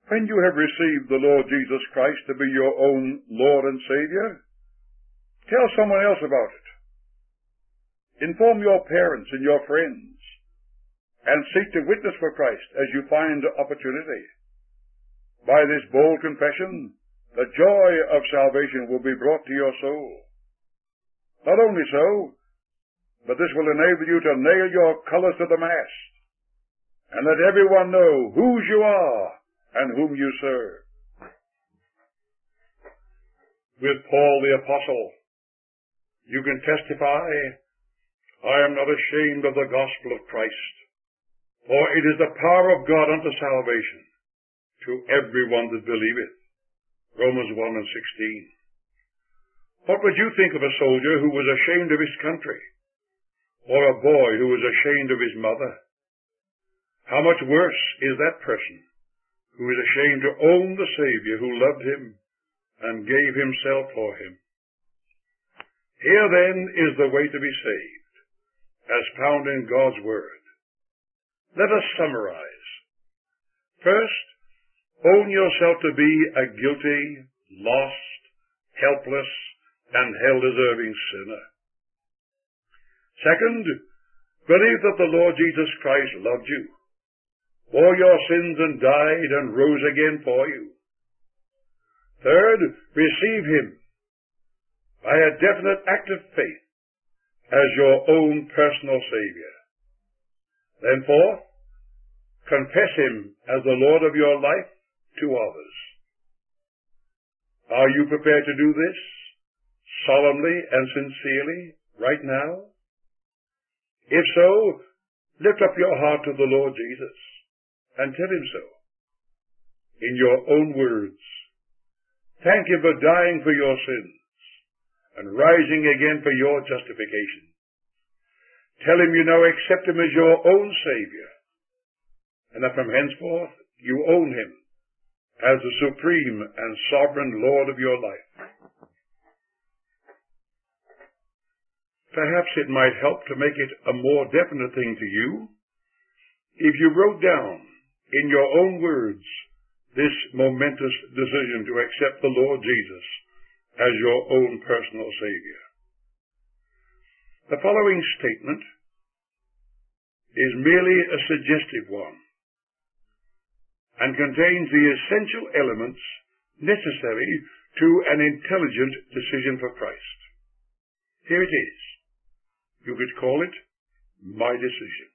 When you have received the Lord Jesus Christ to be your own Lord and Savior, tell someone else about it. Inform your parents and your friends, and seek to witness for Christ as you find opportunity. By this bold confession, the joy of salvation will be brought to your soul. Not only so, but this will enable you to nail your colors to the mast, and let everyone know whose you are and whom you serve. With Paul the Apostle, you can testify, I am not ashamed of the gospel of Christ, for it is the power of God unto salvation to everyone that believeth. Romans 1 and 16. What would you think of a soldier who was ashamed of his country, or a boy who was ashamed of his mother? How much worse is that person who is ashamed to own the Savior who loved him and gave himself for him? Here then is the way to be saved, as found in God's Word. Let us summarize. First, own yourself to be a guilty, lost, helpless, and hell-deserving sinner. Second, believe that the Lord Jesus Christ loved you, bore your sins and died and rose again for you. Third, receive him by a definite act of faith as your own personal Savior. Then fourth, confess him as the Lord of your life to others. Are you prepared to do this solemnly and sincerely right now? If so, lift up your heart to the Lord Jesus and tell him so in your own words. Thank him for dying for your sins and rising again for your justification. Tell him you now accept him as your own Savior, and that from henceforth you own him as the supreme and sovereign Lord of your life. Perhaps it might help to make it a more definite thing to you if you wrote down in your own words this momentous decision to accept the Lord Jesus as your own personal Savior. The following statement is merely a suggestive one and contains the essential elements necessary to an intelligent decision for Christ. Here it is. You could call it my decision.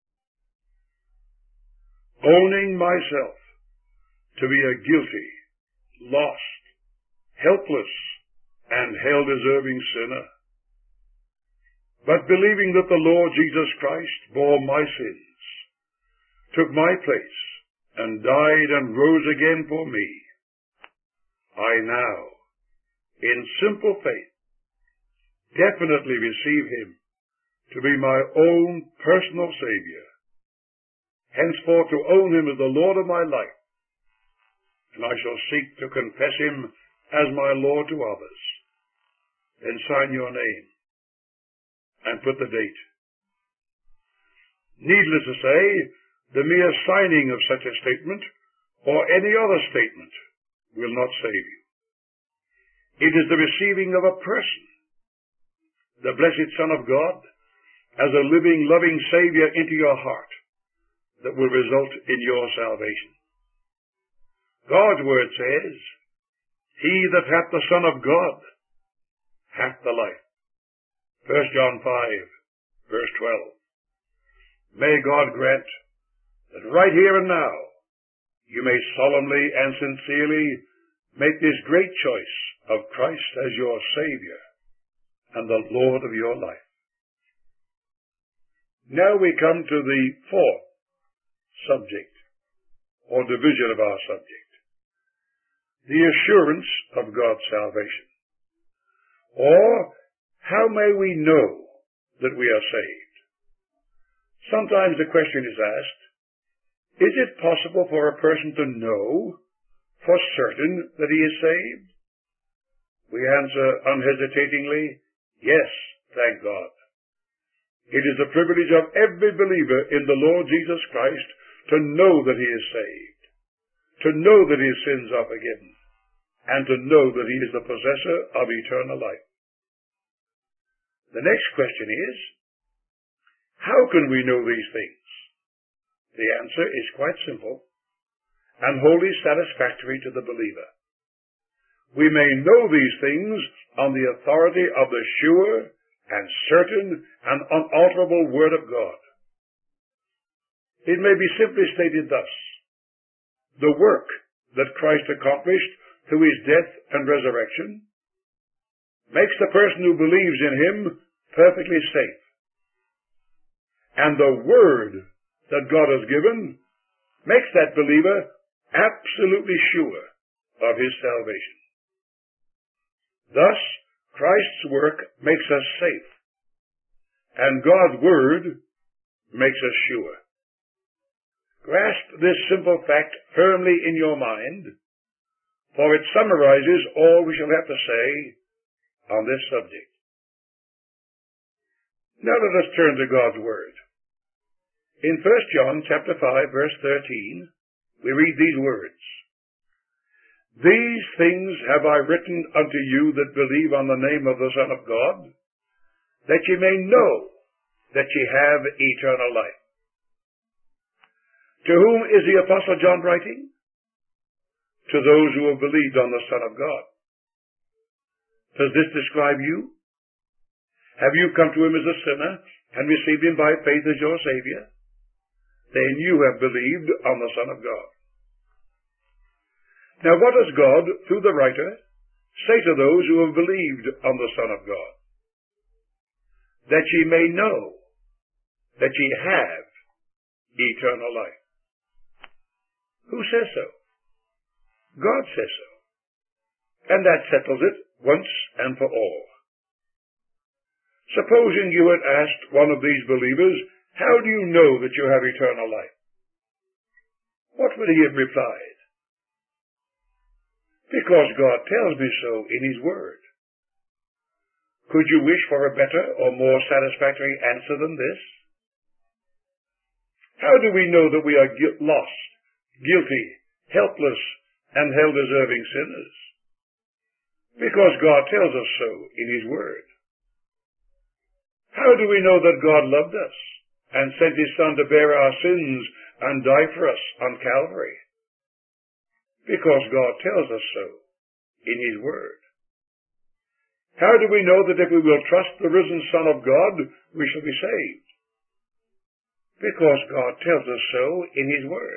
Owning myself to be a guilty, lost, helpless, and hell-deserving sinner, but believing that the Lord Jesus Christ bore my sins, took my place, and died and rose again for me, I now, in simple faith, definitely receive him to be my own personal Savior, henceforth to own him as the Lord of my life, and I shall seek to confess him as my Lord to others. Then sign your name and put the date. Needless to say, the mere signing of such a statement or any other statement will not save you. It is the receiving of a person, the blessed Son of God, as a living, loving Savior into your heart that will result in your salvation. God's Word says, he that hath the Son of God hath the life. 1 John 5, verse 12. May God grant that right here and now you may solemnly and sincerely make this great choice of Christ as your Savior and the Lord of your life. Now we come to the fourth subject, or division of our subject, the assurance of God's salvation. Or, how may we know that we are saved? Sometimes the question is asked, is it possible for a person to know for certain that he is saved? We answer unhesitatingly, yes, thank God. It is the privilege of every believer in the Lord Jesus Christ to know that he is saved. to know that his sins are forgiven, and to know that he is the possessor of eternal life. The next question is, how can we know these things? The answer is quite simple and wholly satisfactory to the believer. We may know these things on the authority of the sure and certain and unalterable Word of God. It may be simply stated thus: the work that Christ accomplished through his death and resurrection makes the person who believes in him perfectly safe. And the Word that God has given makes that believer absolutely sure of his salvation. Thus, Christ's work makes us safe, and God's Word makes us sure. Grasp this simple fact firmly in your mind, for it summarizes all we shall have to say on this subject. Now let us turn to God's Word. In 1 John chapter 5, verse 13, we read these words: "These things have I written unto you that believe on the name of the Son of God, that ye may know that ye have eternal life." To whom is the Apostle John writing? To those who have believed on the Son of God. Does this describe you? Have you come to him as a sinner and received him by faith as your Savior? Then you have believed on the Son of God. Now what does God, through the writer, say to those who have believed on the Son of God? That ye may know that ye have eternal life. Who says so? God says so. And that settles it once and for all. Supposing you had asked one of these believers, "How do you know that you have eternal life?" What would he have replied? "Because God tells me so in his Word." Could you wish for a better or more satisfactory answer than this? How do we know that we are lost, guilty, helpless, and hell-deserving sinners? Because God tells us so in his Word. How do we know that God loved us and sent his Son to bear our sins and die for us on Calvary? Because God tells us so in his Word. How do we know that if we will trust the risen Son of God, we shall be saved? Because God tells us so in his Word.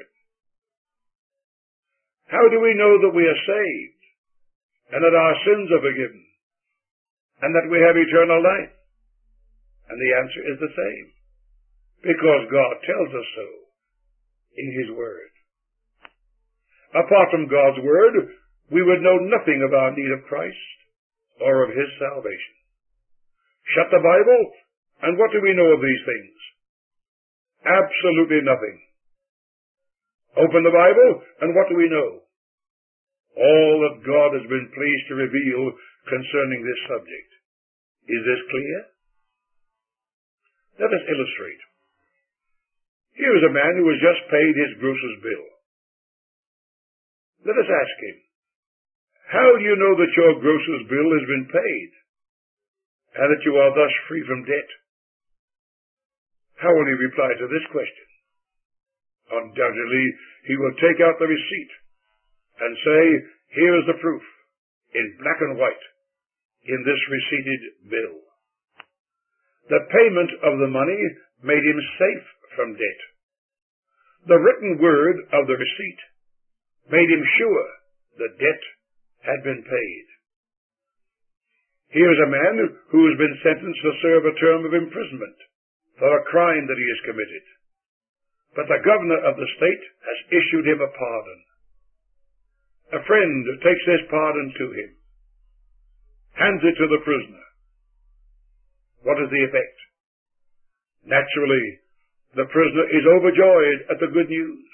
How do we know that we are saved, and that our sins are forgiven, and that we have eternal life? And the answer is the same. Because God tells us so in his Word. Apart from God's Word, we would know nothing of our need of Christ or of his salvation. Shut the Bible, and what do we know of these things? Absolutely nothing. Open the Bible, and what do we know? All that God has been pleased to reveal concerning this subject. Is this clear? Let us illustrate. Here is a man who has just paid his grocer's bill. Let us ask him, how do you know that your grocer's bill has been paid, and that you are thus free from debt? How will he reply to this question? Undoubtedly, he will take out the receipt and say, "Here is the proof, in black and white, in this receipted bill." The payment of the money made him safe from debt. The written word of the receipt made him sure the debt had been paid. Here is a man who has been sentenced to serve a term of imprisonment for a crime that he has committed. But the governor of the state has issued him a pardon. A friend takes this pardon to him, hands it to the prisoner. What is the effect? Naturally, the prisoner is overjoyed at the good news.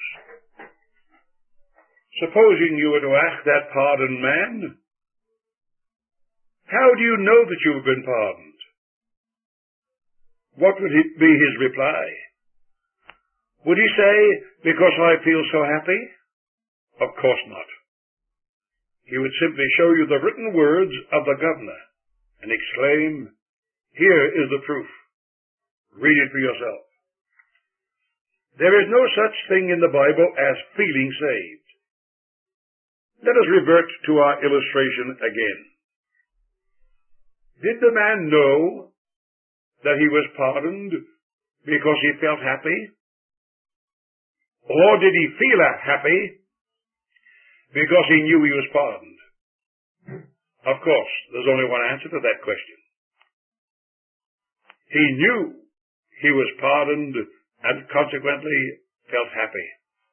Supposing you were to ask that pardoned man, "How do you know that you have been pardoned?" What would be his reply? Would he say, "Because I feel so happy"? Of course not. He would simply show you the written words of the governor and exclaim, "Here is the proof. Read it for yourself." There is no such thing in the Bible as feeling saved. Let us revert to our illustration again. Did the man know that he was pardoned because he felt happy? Or did he feel happy because he knew he was pardoned? Of course, there's only one answer to that question. He knew he was pardoned and consequently felt happy.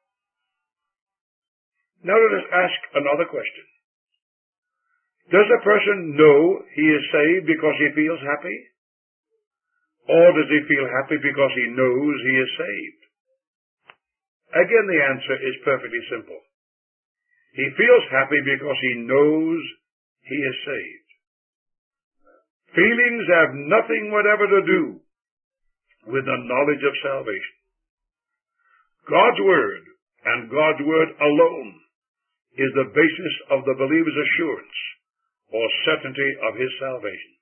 Now let us ask another question. Does a person know he is saved because he feels happy? Or does he feel happy because he knows he is saved? Again, the answer is perfectly simple. He feels happy because he knows he is saved. Feelings have nothing whatever to do with the knowledge of salvation. God's Word, and God's Word alone, is the basis of the believer's assurance or certainty of his salvation.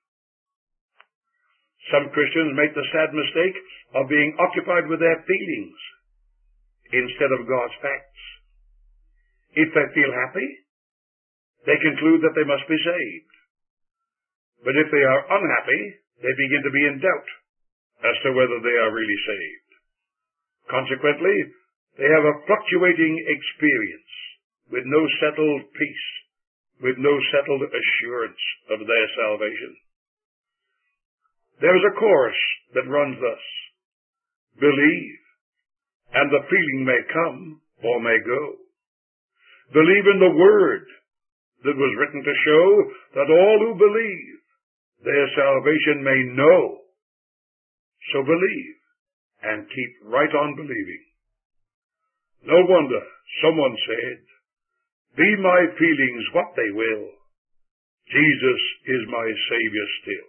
Some Christians make the sad mistake of being occupied with their feelings instead of God's facts. If they feel happy, they conclude that they must be saved. But if they are unhappy, they begin to be in doubt as to whether they are really saved. Consequently, they have a fluctuating experience with no settled peace, with no settled assurance of their salvation. There is a chorus that runs thus: "Believe, and the feeling may come or may go. Believe in the Word that was written to show that all who believe their salvation may know. So believe, and keep right on believing." No wonder someone said, "Be my feelings what they will, Jesus is my Savior still."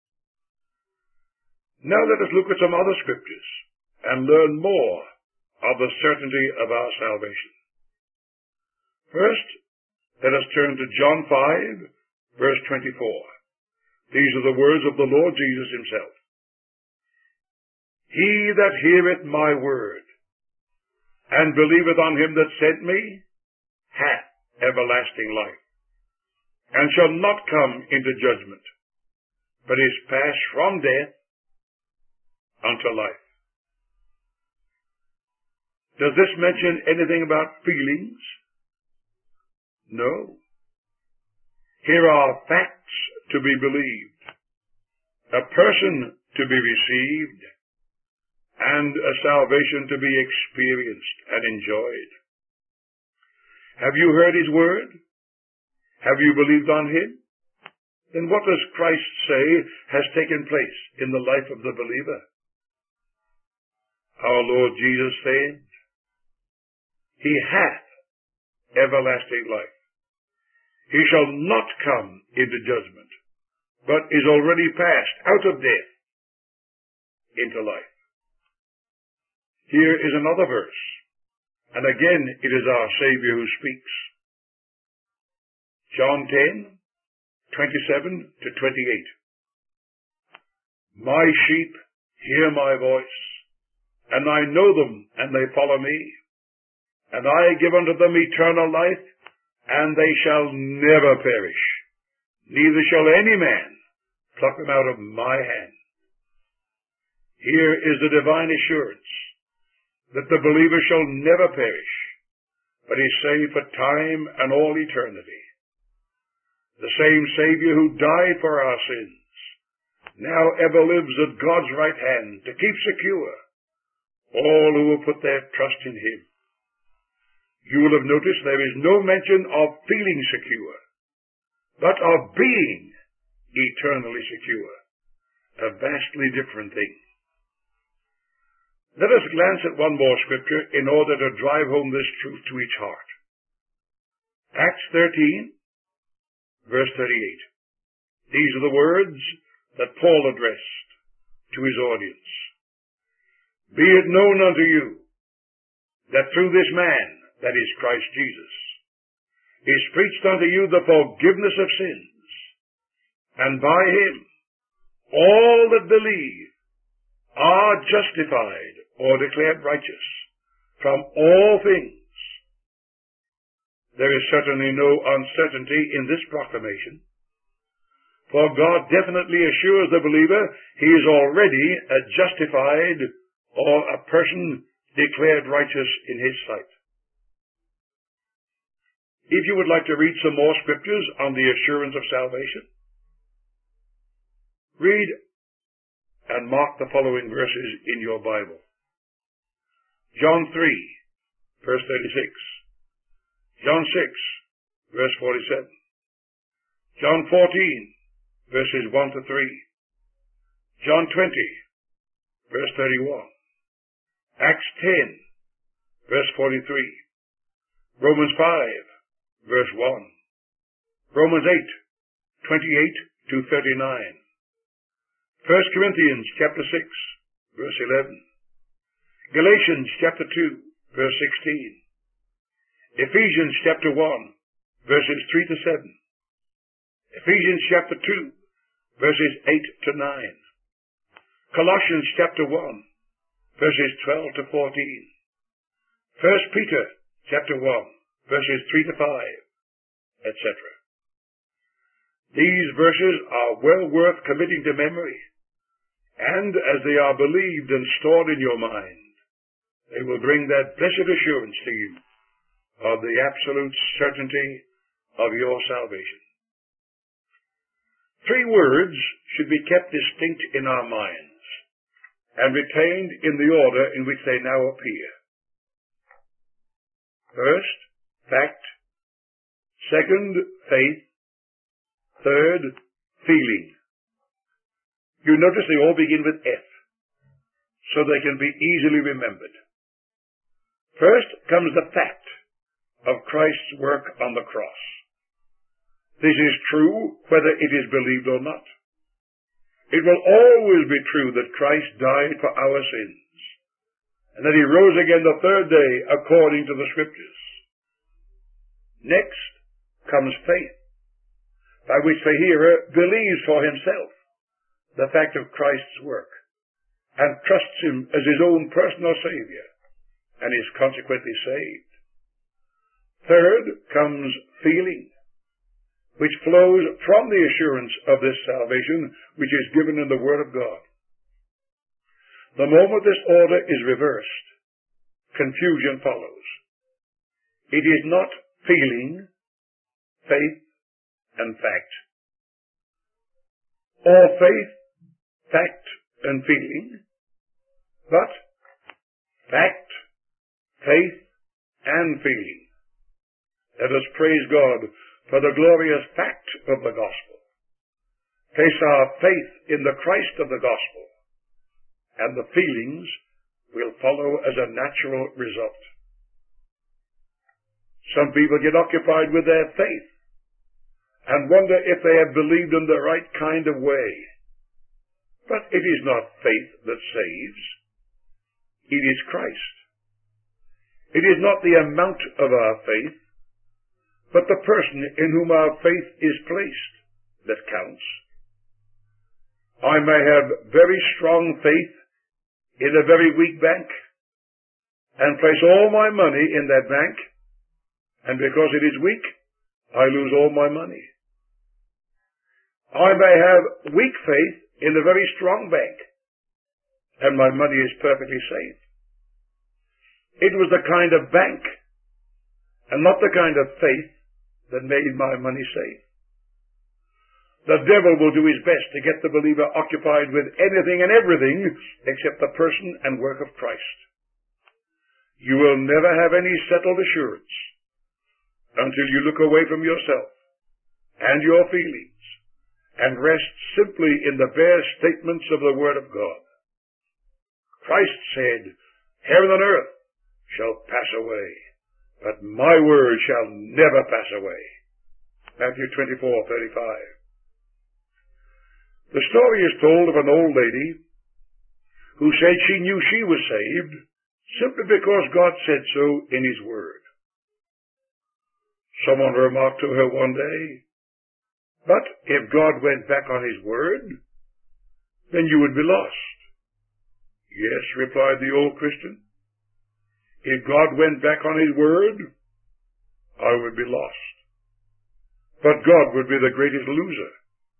Now let us look at some other scriptures and learn more of the certainty of our salvation. First, let us turn to John 5, verse 24. These are the words of the Lord Jesus himself. "He that heareth my word, and believeth on him that sent me, hath everlasting life, and shall not come into judgment, but is passed from death unto life." Does this mention anything about feelings? No. Here are facts to be believed, a person to be received, and a salvation to be experienced and enjoyed. Have you heard his word? Have you believed on him? Then what does Christ say has taken place in the life of the believer? Our Lord Jesus said, "He hath everlasting life. He shall not come into judgment, but is already passed out of death into life." Here is another verse, and again it is our Savior who speaks. John 10, 27 to 28. "My sheep hear my voice, and I know them, and they follow me. And I give unto them eternal life, and they shall never perish, neither shall any man pluck them out of my hand." Here is the divine assurance that the believer shall never perish, but is saved for time and all eternity. The same Savior who died for our sins now ever lives at God's right hand to keep secure all who will put their trust in him. You will have noticed there is no mention of feeling secure, but of being eternally secure, a vastly different thing. Let us glance at one more scripture in order to drive home this truth to each heart. Acts 13, verse 38. These are the words that Paul addressed to his audience. "Be it known unto you that through this man that is Christ Jesus, is preached unto you the forgiveness of sins, and by him all that believe are justified or declared righteous from all things. There is certainly no uncertainty in this proclamation, for God definitely assures the believer he is already a justified or a person declared righteous in his sight. If you would like to read some more scriptures on the assurance of salvation, read and mark the following verses in your Bible. John 3, verse 36. John 6, verse 47. John 14, verses 1 to 3. John 20, verse 31. Acts 10, verse 43. Romans 5, verse 1. Romans 8, 28 to 39. 1 Corinthians chapter 6, verse 11. Galatians chapter 2, verse 16. Ephesians chapter 1, verses 3 to 7. Ephesians chapter 2, verses 8 to 9. Colossians chapter 1, verses 12 to 14. 1 Peter chapter 1, verses 3 to 5, etc. These verses are well worth committing to memory, and as they are believed and stored in your mind, they will bring that blessed assurance to you of the absolute certainty of your salvation. Three words should be kept distinct in our minds and retained in the order in which they now appear. First, fact. Second, faith. Third, feeling. You notice they all begin with F, so they can be easily remembered. First comes the fact of Christ's work on the cross. This is true whether it is believed or not. It will always be true that Christ died for our sins, and that he rose again the third day according to the Scriptures. Next comes faith, by which the hearer believes for himself the fact of Christ's work, and trusts him as his own personal Savior, and is consequently saved. Third comes feeling, which flows from the assurance of this salvation which is given in the Word of God. The moment this order is reversed, confusion follows. It is not feeling, faith, and fact, or faith, fact, and feeling, but fact, faith, and feeling. Let us praise God for the glorious fact of the gospel. Place our faith in the Christ of the gospel, and the feelings will follow as a natural result. Some people get occupied with their faith and wonder if they have believed in the right kind of way. But it is not faith that saves. It is Christ. It is not the amount of our faith, but the person in whom our faith is placed that counts. I may have very strong faith in a very weak bank and place all my money in that bank, and because it is weak, I lose all my money. I may have weak faith in a very strong bank, and my money is perfectly safe. It was the kind of bank and not the kind of faith that made my money safe. The devil will do his best to get the believer occupied with anything and everything except the person and work of Christ. You will never have any settled assurance until you look away from yourself and your feelings and rest simply in the bare statements of the Word of God. Christ said, "Heaven and earth shall pass away, but my word shall never pass away." Matthew 24:35. The story is told of an old lady who said she knew she was saved simply because God said so in His Word. Someone remarked to her one day, "But if God went back on his word, then you would be lost." "Yes," replied the old Christian. "If God went back on his word, I would be lost. But God would be the greatest loser."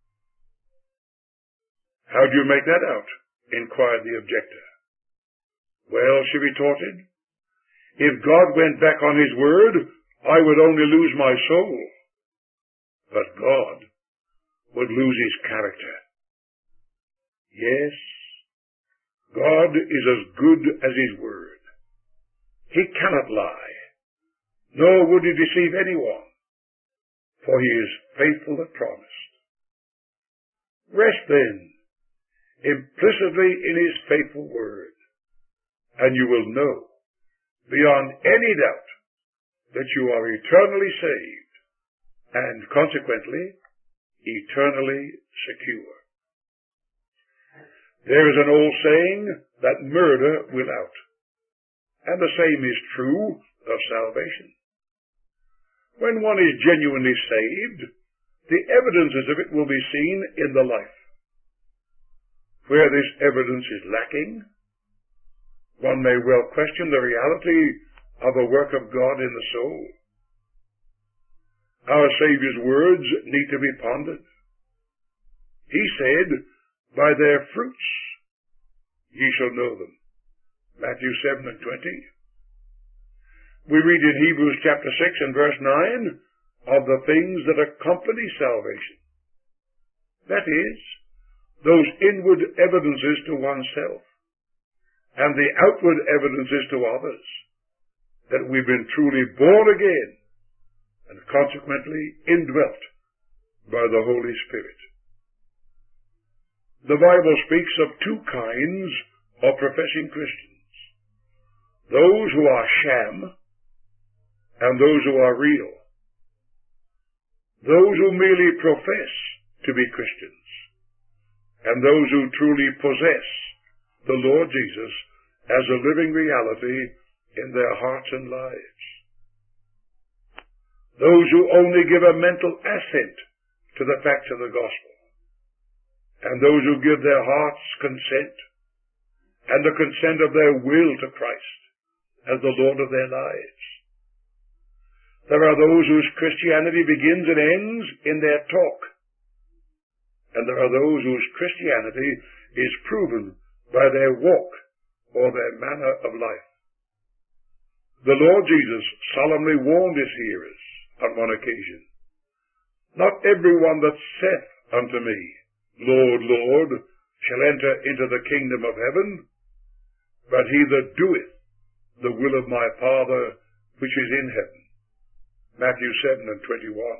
"How do you make that out?" inquired the objector. "Well," she retorted, "if God went back on his word, I would only lose my soul. But God would lose his character." Yes, God is as good as his word. He cannot lie, nor would he deceive anyone, for he is faithful that promised. Rest then implicitly in his faithful word, and you will know beyond any doubt that you are eternally saved and consequently eternally secure. There is an old saying that murder will out, and the same is true of salvation. When one is genuinely saved, the evidences of it will be seen in the life. Where this evidence is lacking, one may well question the reality of a work of God in the soul. Our Savior's words need to be pondered. He said, "By their fruits ye shall know them." Matthew 7:20. We read in Hebrews chapter 6 and verse 9 of the things that accompany salvation. That is, those inward evidences to oneself and the outward evidences to others that we've been truly born again and consequently indwelt by the Holy Spirit. The Bible speaks of two kinds of professing Christians: those who are sham and those who are real. Those who merely profess to be Christians and those who truly possess the Lord Jesus as a living reality in their hearts and lives. Those who only give a mental assent to the facts of the gospel, and those who give their heart's consent and the consent of their will to Christ as the Lord of their lives. There are those whose Christianity begins and ends in their talk, and there are those whose Christianity is proven by their walk or their manner of life. The Lord Jesus solemnly warned his hearers on one occasion, "Not everyone that saith unto me, Lord, Lord, shall enter into the kingdom of heaven, but he that doeth the will of my Father which is in heaven." Matthew 7:21.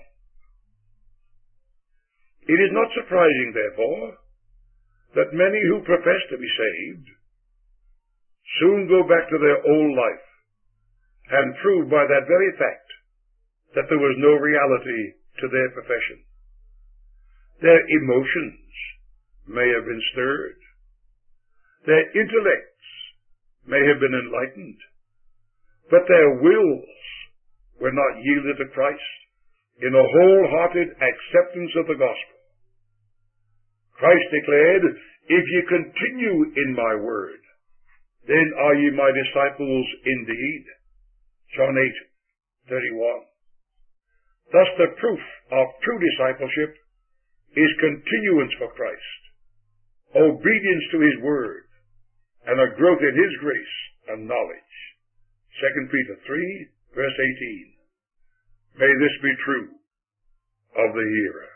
It is not surprising, therefore, that many who profess to be saved soon go back to their old life and prove by that very fact that there was no reality to their profession. Their emotions may have been stirred. Their intellects may have been enlightened, but their wills were not yielded to Christ in a wholehearted acceptance of the gospel. Christ declared, "If ye continue in my word, then are ye my disciples indeed." John 8:31. Thus the proof of true discipleship is continuance for Christ, obedience to his word, and a growth in his grace and knowledge. 2 Peter 3, verse 18. May this be true of the hearer.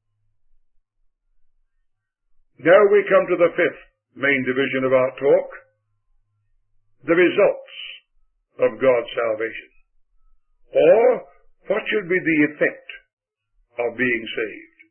Now we come to the fifth main division of our talk, the results of God's salvation, or what should be the effect of being saved.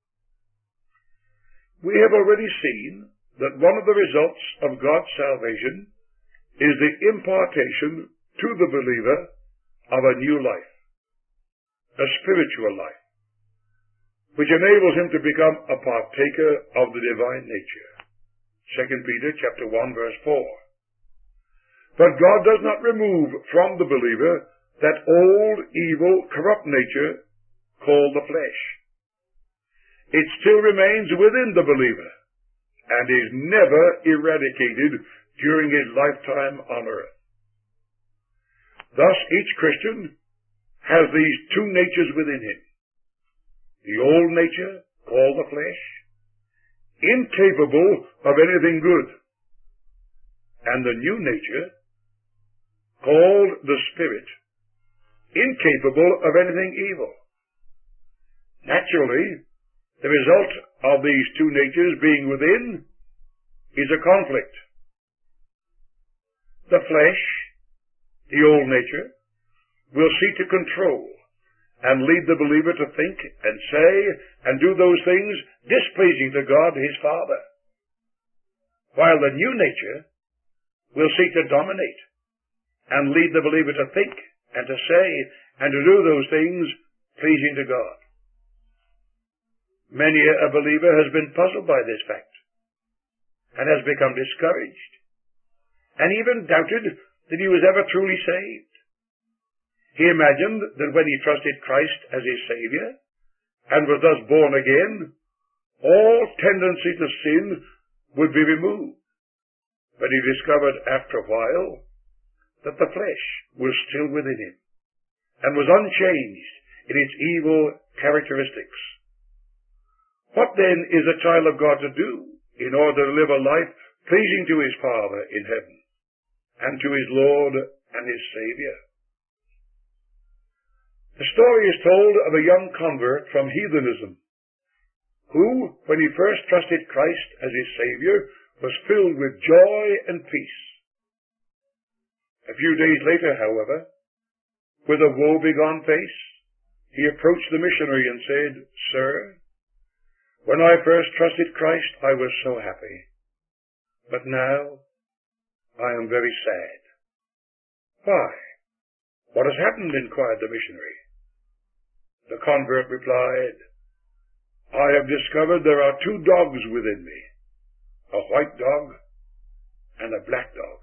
We have already seen that one of the results of God's salvation is the impartation to the believer of a new life, a spiritual life, which enables him to become a partaker of the divine nature. 2 Peter chapter 1, verse 4. But God does not remove from the believer that old, evil, corrupt nature called the flesh. It still remains within the believer and is never eradicated during his lifetime on earth. Thus, each Christian has these two natures within him. The old nature, called the flesh, incapable of anything good, and the new nature, called the Spirit, incapable of anything evil. Naturally, the result of these two natures being within is a conflict. The flesh, the old nature, will seek to control and lead the believer to think and say and do those things displeasing to God his Father, while the new nature will seek to dominate and lead the believer to think and to say and to do those things pleasing to God. Many a believer has been puzzled by this fact and has become discouraged and even doubted that he was ever truly saved. He imagined that when he trusted Christ as his Savior and was thus born again, all tendency to sin would be removed. But he discovered after a while that the flesh was still within him and was unchanged in its evil characteristics. What then is a child of God to do in order to live a life pleasing to his Father in heaven and to his Lord and his Savior? The story is told of a young convert from heathenism who, when he first trusted Christ as his Savior, was filled with joy and peace. A few days later, however, with a woe-begone face, he approached the missionary and said, "Sir, when I first trusted Christ, I was so happy. But now I am very sad." "Why? What has happened?" inquired the missionary. The convert replied, "I have discovered there are two dogs within me, a white dog and a black dog."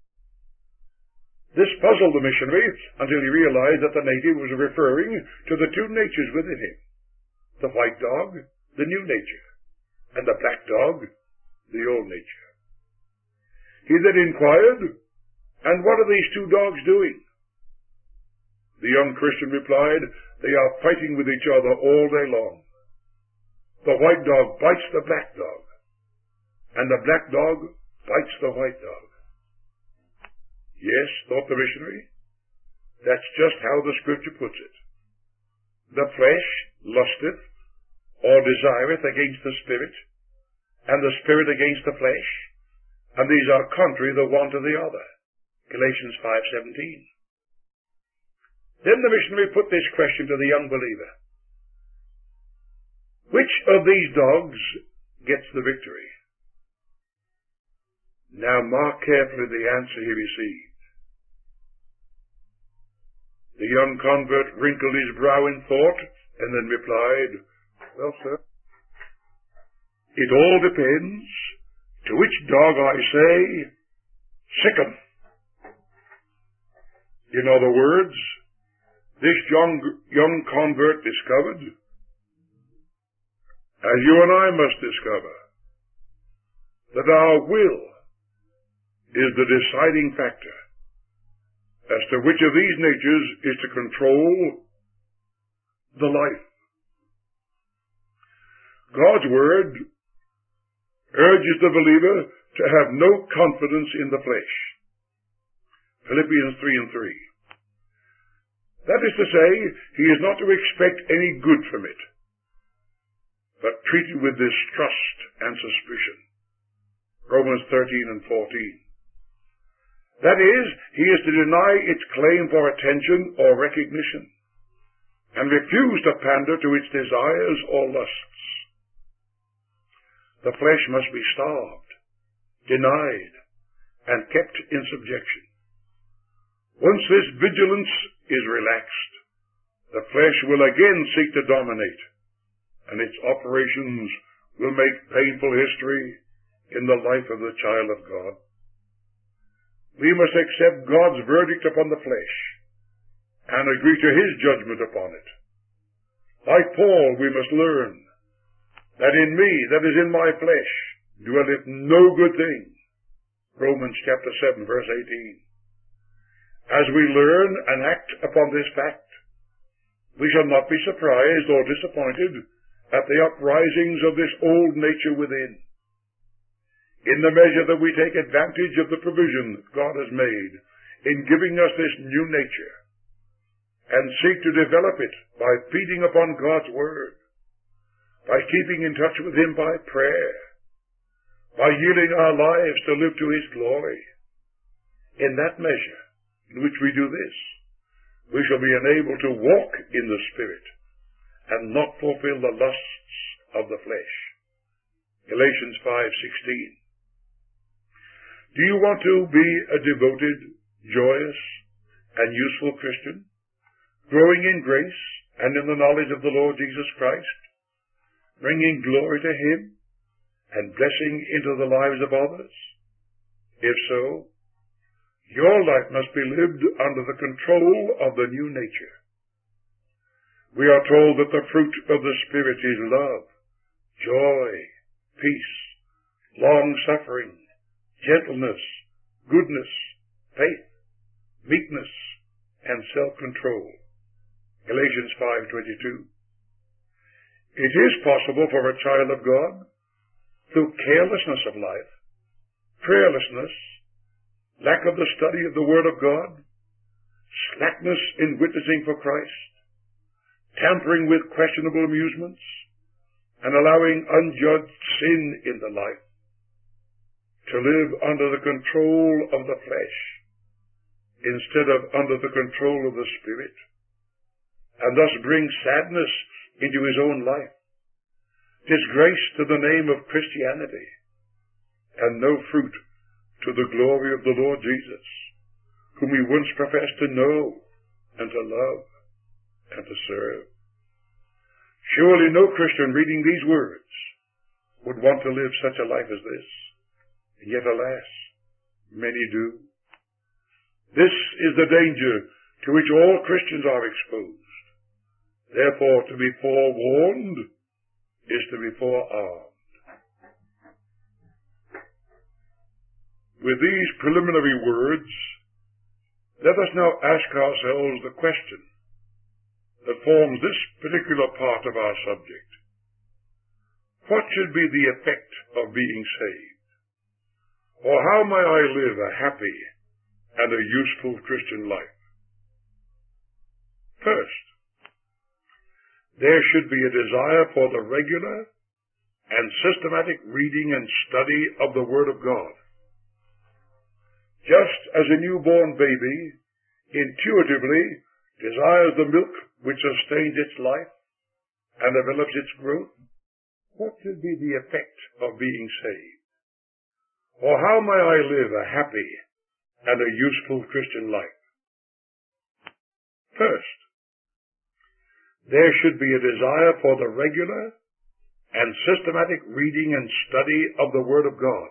This puzzled the missionary until he realized that the native was referring to the two natures within him, the white dog, the new nature, and the black dog, the old nature. He then inquired, "And what are these two dogs doing?" The young Christian replied, "They are fighting with each other all day long. The white dog bites the black dog, and the black dog bites the white dog." "Yes," thought the missionary, "that's just how the Scripture puts it. The flesh lusteth or desireth against the Spirit, and the Spirit against the flesh, and these are contrary the one to the other." Galatians 5:17. Then the missionary put this question to the young believer: "Which of these dogs gets the victory?" Now mark carefully the answer he received. The young convert wrinkled his brow in thought and then replied, "Well, sir, it all depends to which dog I say, 'Sicken.'" In other words, this young convert discovered, as you and I must discover, that our will is the deciding factor as to which of these natures is to control the life. God's Word urges the believer to have no confidence in the flesh. Philippians 3:3. That is to say, he is not to expect any good from it, but treat it with distrust and suspicion. Romans 13:14. That is, he is to deny its claim for attention or recognition, and refuse to pander to its desires or lusts. The flesh must be starved, denied, and kept in subjection. Once this vigilance is relaxed, the flesh will again seek to dominate, and its operations will make painful history in the life of the child of God. We must accept God's verdict upon the flesh and agree to his judgment upon it. Like Paul, we must learn that in me, that is in my flesh, dwelleth no good thing. Romans chapter 7, verse 18. As we learn and act upon this fact, we shall not be surprised or disappointed at the uprisings of this old nature within. In the measure that we take advantage of the provision that God has made in giving us this new nature, and seek to develop it by feeding upon God's Word, by keeping in touch with Him by prayer, by yielding our lives to live to His glory. In that measure in which we do this, we shall be enabled to walk in the Spirit and not fulfill the lusts of the flesh. Galatians 5:16. Do you want to be a devoted, joyous, and useful Christian, growing in grace and in the knowledge of the Lord Jesus Christ, bringing glory to Him and blessing into the lives of others? If so, your life must be lived under the control of the new nature. We are told that the fruit of the Spirit is love, joy, peace, long-suffering, gentleness, goodness, faith, meekness, and self-control. Galatians 5:22. It is possible for a child of God, through carelessness of life, prayerlessness, lack of the study of the Word of God, slackness in witnessing for Christ, tampering with questionable amusements, and allowing unjudged sin in the life, to live under the control of the flesh instead of under the control of the Spirit, and thus bring sadness into his own life, disgrace to the name of Christianity, and no fruit to the glory of the Lord Jesus, whom we once professed to know and to love and to serve. Surely no Christian reading these words would want to live such a life as this. And yet, alas, many do. This is the danger to which all Christians are exposed. Therefore, to be forewarned is to be forearmed. With these preliminary words, let us now ask ourselves the question that forms this particular part of our subject. What should be the effect of being saved? Or how may I live a happy and a useful Christian life? First, there should be a desire for the regular and systematic reading and study of the Word of God. Just as a newborn baby intuitively desires the milk which sustains its life and develops its growth, what should be the effect of being saved? Or how may I live a happy and a useful Christian life? First, there should be a desire for the regular and systematic reading and study of the Word of God.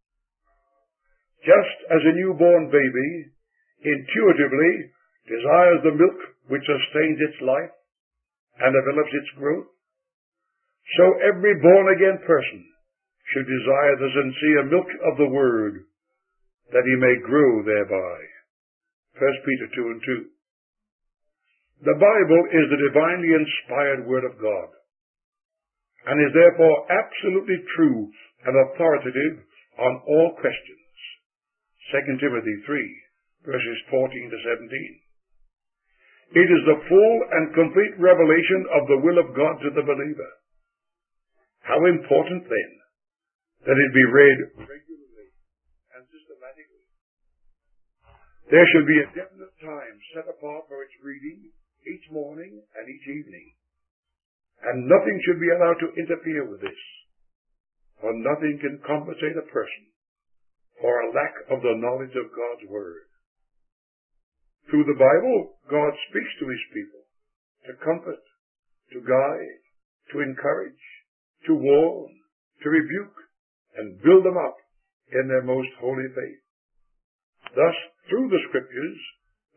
Just as a newborn baby intuitively desires the milk which sustains its life and develops its growth, so every born-again person should desire the sincere milk of the Word, that he may grow thereby. 1 Peter 2:2. The Bible is the divinely inspired Word of God, and is therefore absolutely true and authoritative on all questions. 2 Timothy 3, verses 14 to 17. It is the full and complete revelation of the will of God to the believer. How important, then, that it be read regularly and systematically. There should be a definite time set apart for its reading each morning and each evening, and nothing should be allowed to interfere with this, for nothing can compensate a person for a lack of the knowledge of God's Word. Through the Bible, God speaks to His people to comfort, to guide, to encourage, to warn, to rebuke, and build them up in their most holy faith. Thus, through the Scriptures,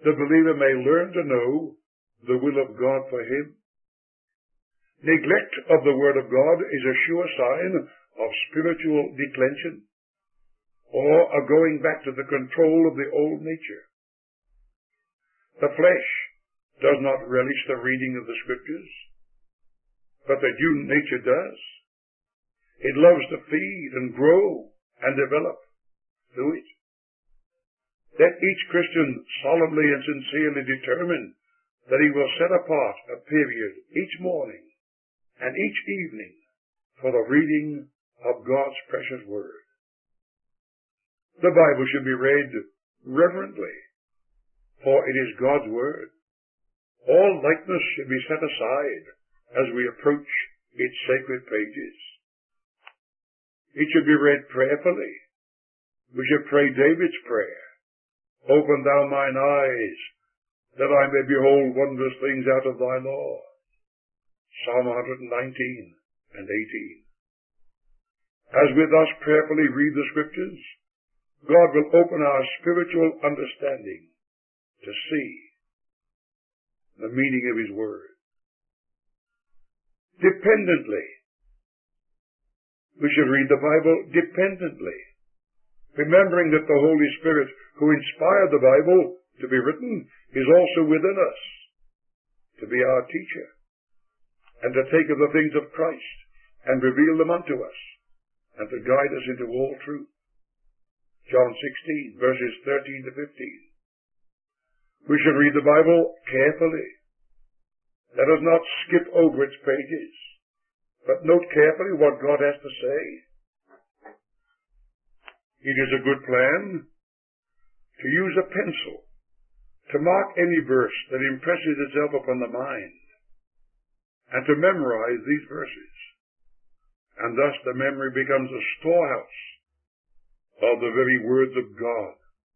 the believer may learn to know the will of God for him. Neglect of the Word of God is a sure sign of spiritual declension, or a going back to the control of the old nature. The flesh does not relish the reading of the Scriptures, but the new nature does. It loves to feed and grow and develop through it. Let each Christian solemnly and sincerely determine that he will set apart a period each morning and each evening for the reading of God's precious Word. The Bible should be read reverently, for it is God's Word. All lightness should be set aside as we approach its sacred pages. It should be read prayerfully. We should pray David's prayer. Open thou mine eyes, that I may behold wondrous things out of thy law. Psalm 119 and 18. As we thus prayerfully read the Scriptures, God will open our spiritual understanding to see the meaning of His Word. Dependently. We should read the Bible dependently, remembering that the Holy Spirit who inspired the Bible to be written is also within us, to be our teacher, and to take of the things of Christ and reveal them unto us, and to guide us into all truth. John 16, verses 13 to 15. We should read the Bible carefully. Let us not skip over its pages, but note carefully what God has to say. It is a good plan to use a pencil to mark any verse that impresses itself upon the mind, and to memorize these verses. And thus the memory becomes a storehouse of the very words of God.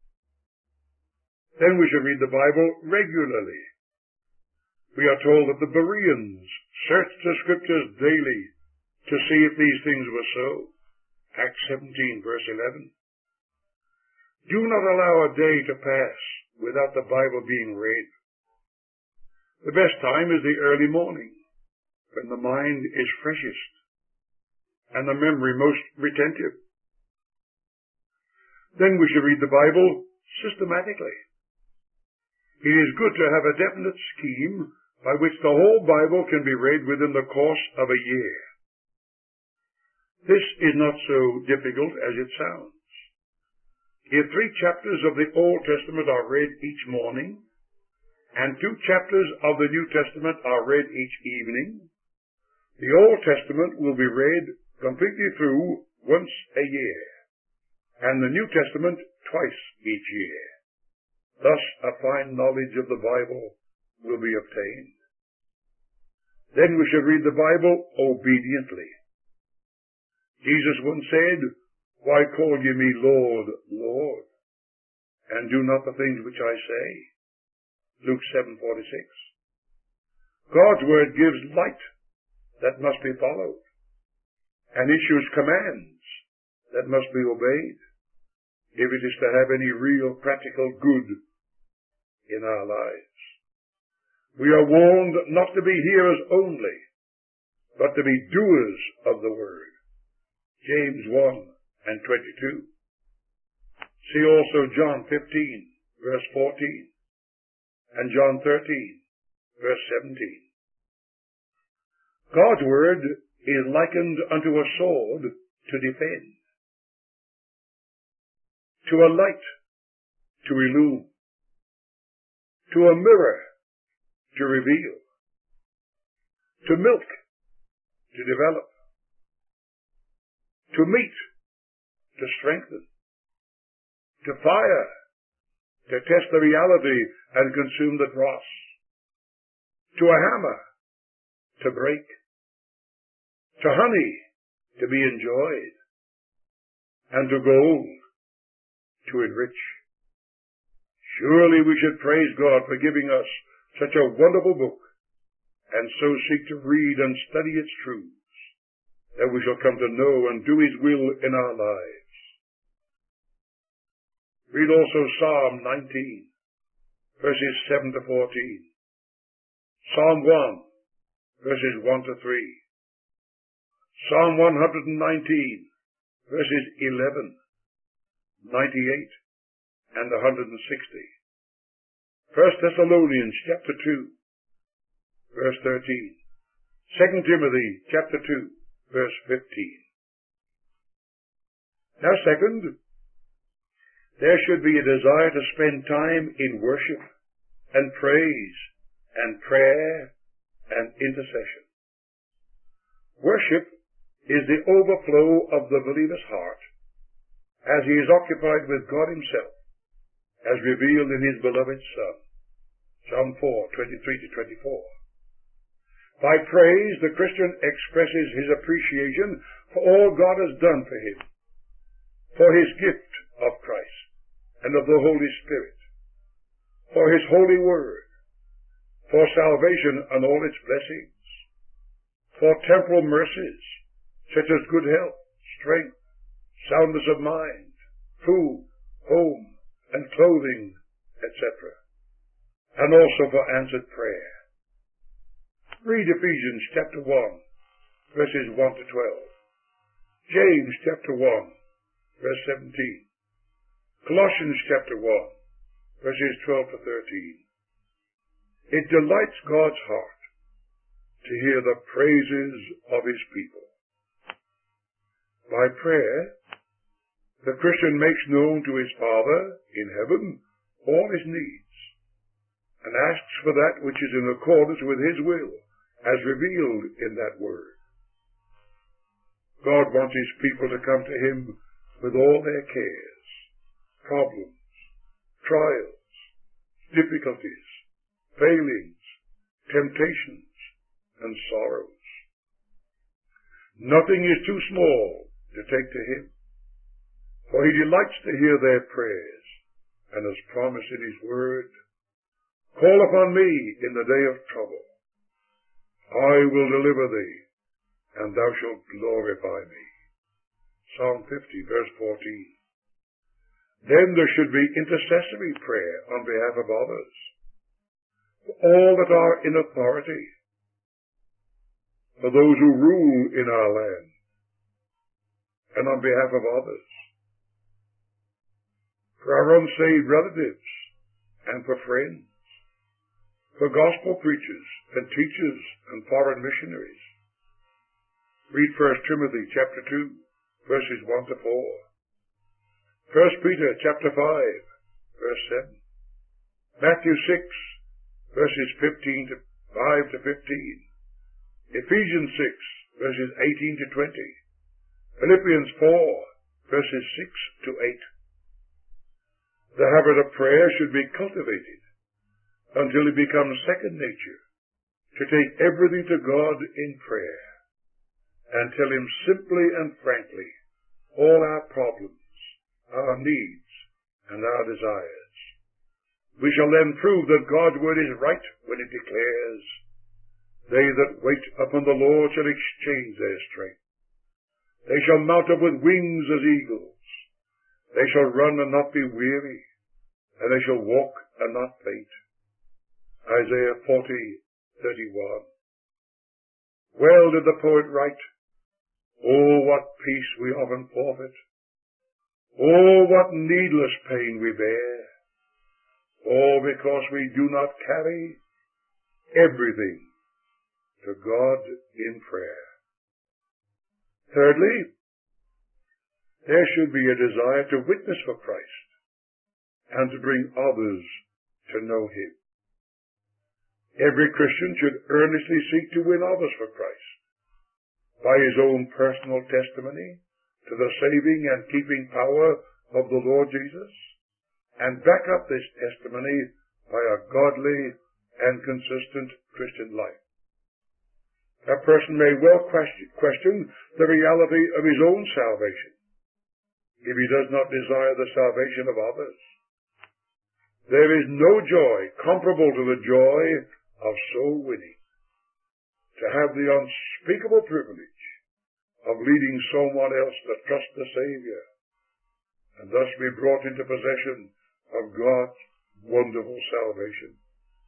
Then we should read the Bible regularly. We are told that the Bereans searched the Scriptures daily to see if these things were so. Acts 17, verse 11. Do not allow a day to pass without the Bible being read. The best time is the early morning, when the mind is freshest and the memory most retentive. Then we should read the Bible systematically. It is good to have a definite scheme by which the whole Bible can be read within the course of a year. This is not so difficult as it sounds. If 3 chapters of the Old Testament are read each morning, and 2 chapters of the New Testament are read each evening, the Old Testament will be read completely through once a year, and the New Testament twice each year. Thus a fine knowledge of the Bible will be obtained. Then we should read the Bible obediently. Jesus once said, Why call ye me Lord, Lord, and do not the things which I say? Luke 7:46. God's Word gives light that must be followed, and issues commands that must be obeyed, if it is to have any real practical good in our lives. We are warned not to be hearers only, but to be doers of the Word. James 1 and 22. See also John 15, verse 14, and John 13, verse 17. God's Word is likened unto a sword to defend, to a light to illume, to a mirror to reveal, to milk to develop, to meat to strengthen, to fire to test the reality and consume the dross, to a hammer to break, to honey to be enjoyed, and to gold to enrich. Surely we should praise God for giving us such a wonderful book, and so seek to read and study its truths, that we shall come to know and do His will in our lives. Read also Psalm 19, verses 7 to 14. Psalm 1, verses 1 to 3. Psalm 119, verses 11, 98, and 160. 1 Thessalonians chapter 2, verse 13. 2 Timothy chapter 2, verse 15. Now second, there should be a desire to spend time in worship and praise and prayer and intercession. Worship is the overflow of the believer's heart as he is occupied with God himself, as revealed in his beloved Son. Psalm 4, 23 to 24. By praise, the Christian expresses his appreciation for all God has done for him, for his gift of Christ and of the Holy Spirit, for his holy word, for salvation and all its blessings, for temporal mercies, such as good health, strength, soundness of mind, food, home, and clothing, etc., and also for answered prayer. Read Ephesians chapter 1, verses 1 to 12. James chapter 1, verse 17. Colossians chapter 1, verses 12 to 13. It delights God's heart to hear the praises of his people. By prayer, the Christian makes known to his Father in heaven all his needs, and asks for that which is in accordance with his will, as revealed in that word. God wants his people to come to him with all their cares, problems, trials, difficulties, failings, temptations, and sorrows. Nothing is too small to take to him, for he delights to hear their prayers, and has promised in his word, "Call upon me in the day of trouble. I will deliver thee, and thou shalt glorify me." Psalm 50, verse 14. Then there should be intercessory prayer on behalf of others, for all that are in authority, for those who rule in our land, and on behalf of others, for our unsaved relatives, and for friends, for gospel preachers and teachers and foreign missionaries. Read 1 Timothy chapter 2, verses 1 to 4. 1 Peter chapter 5, verse 7. Matthew 6, verses 5 to 15. Ephesians 6, verses 18 to 20. Philippians 4, verses 6 to 8. The habit of prayer should be cultivated until it becomes second nature to take everything to God in prayer and tell him simply and frankly all our problems, our needs, and our desires. We shall then prove that God's word is right when it declares, "They that wait upon the Lord shall exchange their strength. They shall mount up with wings as eagles. They shall run and not be weary, and they shall walk and not faint." Isaiah 40:31. Well did the poet write, "Oh, what peace we often forfeit. Oh, what needless pain we bear. All because we do not carry everything to God in prayer." Thirdly, there should be a desire to witness for Christ and to bring others to know him. Every Christian should earnestly seek to win others for Christ by his own personal testimony to the saving and keeping power of the Lord Jesus, and back up this testimony by a godly and consistent Christian life. A person may well question the reality of his own salvation if he does not desire the salvation of others. There is no joy comparable to the joy of soul winning. To have the unspeakable privilege of leading someone else to trust the Savior, and thus be brought into possession of God's wonderful salvation.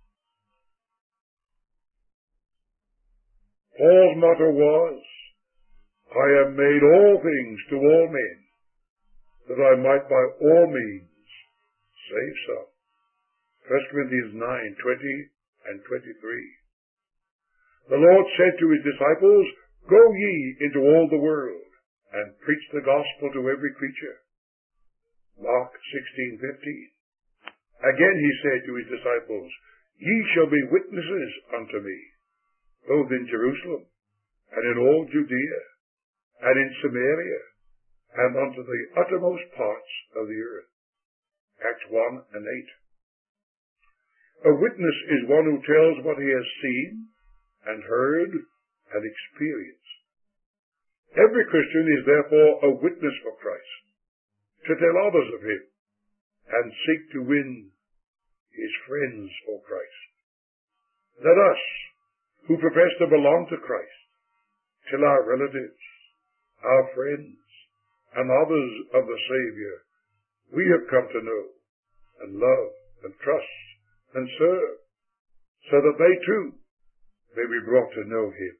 Paul's motto was, I am made all things to all men, that I might by all means save some. 1 Corinthians 9:20 and 23. The Lord said to his disciples, Go ye into all the world, and preach the gospel to every creature. Mark 16:15. Again he said to his disciples, Ye shall be witnesses unto me, both in Jerusalem, and in all Judea, and in Samaria, and unto the uttermost parts of the earth. Acts 1 and 8. A witness is one who tells what he has seen, and heard, and experienced. Every Christian is therefore a witness for Christ, to tell others of him, and seek to win his friends for Christ. Let us, who profess to belong to Christ, tell our relatives, our friends, and others of the Savior we have come to know, and love, and trust, and serve, so that they too may be brought to know him.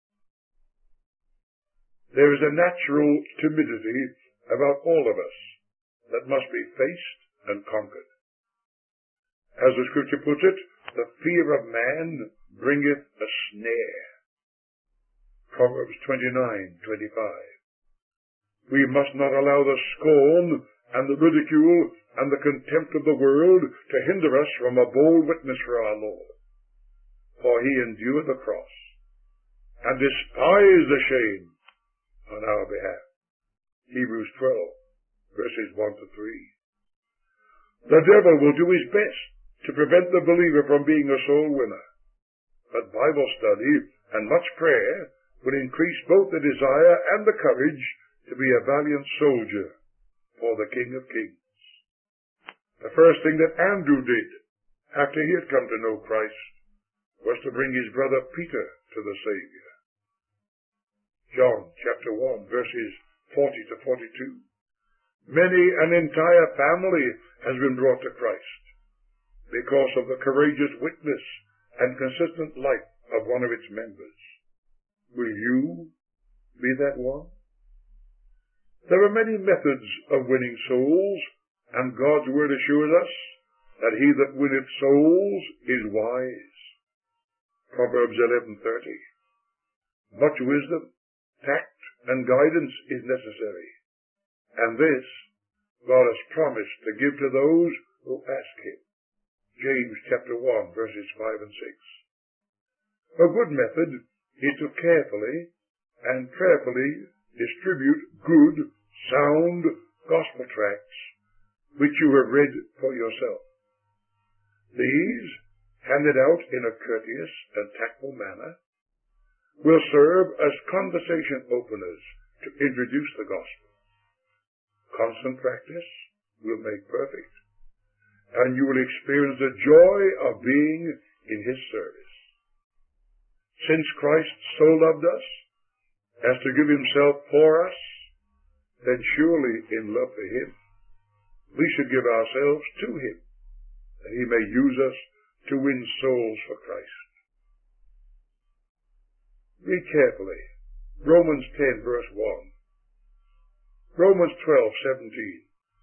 There is a natural timidity about all of us that must be faced and conquered. As the scripture puts it, the fear of man bringeth a snare. Proverbs 29:25. We must not allow the scorn and the ridicule and the contempt of the world to hinder us from a bold witness for our Lord. For he endured the cross and despised the shame on our behalf. Hebrews 12:1-3. The devil will do his best to prevent the believer from being a soul winner. But Bible study and much prayer will increase both the desire and the courage to be a valiant soldier for the King of Kings. The first thing that Andrew did after he had come to know Christ was to bring his brother Peter to the Savior. John chapter 1 verses 40-42. Many an entire family has been brought to Christ because of the courageous witness and consistent life of one of its members. Will you be that one? There are many methods of winning souls, and God's word assures us that he that winneth souls is wise. Proverbs 11:30. Much wisdom, tact, and guidance is necessary, and this God has promised to give to those who ask him. James chapter 1 verses 5 and 6. A good method is to carefully and prayerfully distribute good, sound gospel tracts which you have read for yourself. These, handed out in a courteous and tactful manner, will serve as conversation openers to introduce the gospel. Constant practice will make perfect, and you will experience the joy of being in his service. Since Christ so loved us as to give himself for us, then surely in love for him, we should give ourselves to him, that he may use us to win souls for Christ. Read carefully Romans 10 verse 1. Romans 12:17.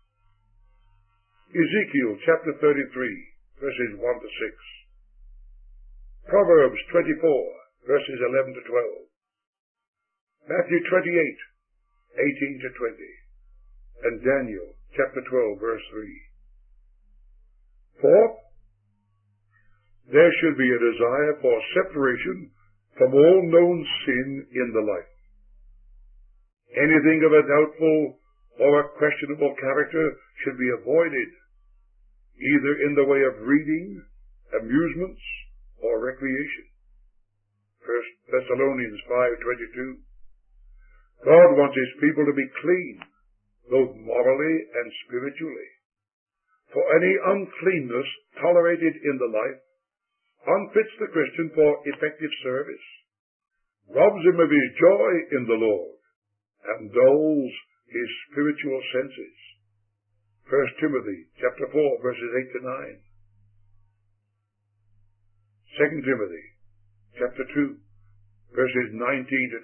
Ezekiel chapter 33 verses 1-6. Proverbs 24 verses 11-12. Matthew 28:18-20. And Daniel chapter 12 verse 3. Fourth, there should be a desire for separation from all known sin in the life. Anything of a doubtful or a questionable character should be avoided, either in the way of reading, amusements, or recreation. 1 Thessalonians 5:22. God wants his people to be clean, both morally and spiritually. For any uncleanness tolerated in the life unfits the Christian for effective service, robs him of his joy in the Lord, and dulls his spiritual senses. 1 Timothy chapter 4 verses 8-9. 2 Timothy chapter 2, verses 19 to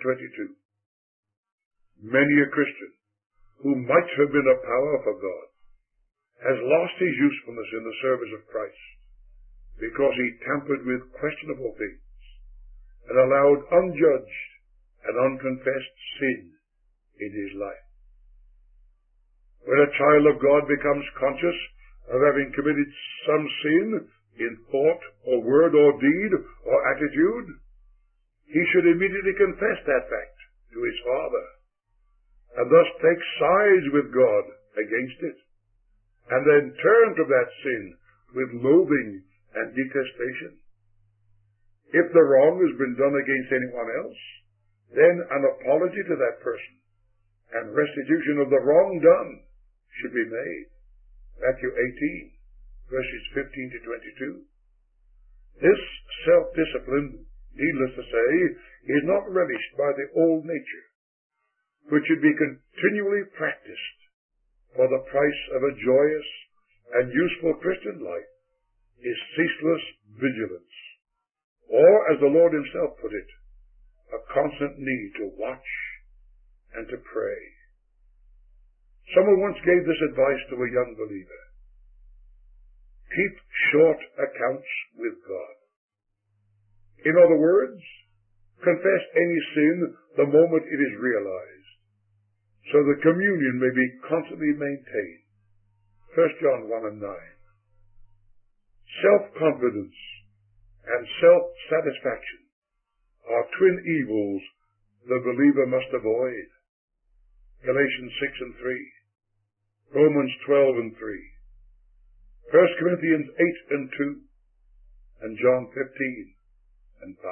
22. Many a Christian who might have been a power for God has lost his usefulness in the service of Christ because he tampered with questionable things and allowed unjudged and unconfessed sin in his life. When a child of God becomes conscious of having committed some sin in thought or word or deed or attitude, he should immediately confess that fact to his Father and thus take sides with God against it, and then turn from that sin with loathing and detestation. If the wrong has been done against anyone else, then an apology to that person and restitution of the wrong done should be made. Matthew 18, verses 15 to 22. This self-discipline, needless to say, is not relished by the old nature, which should be continually practiced for the price of a joyous and useful Christian life is ceaseless vigilance, or, as the Lord himself put it, a constant need to watch and to pray. Someone once gave this advice to a young believer: keep short accounts with God. In other words, confess any sin the moment it is realized, so the communion may be constantly maintained. 1 John 1 and 9. Self-confidence and self-satisfaction are twin evils the believer must avoid. Galatians 6 and 3. Romans 12 and 3. 1 Corinthians 8 and 2. And John 15 and 5.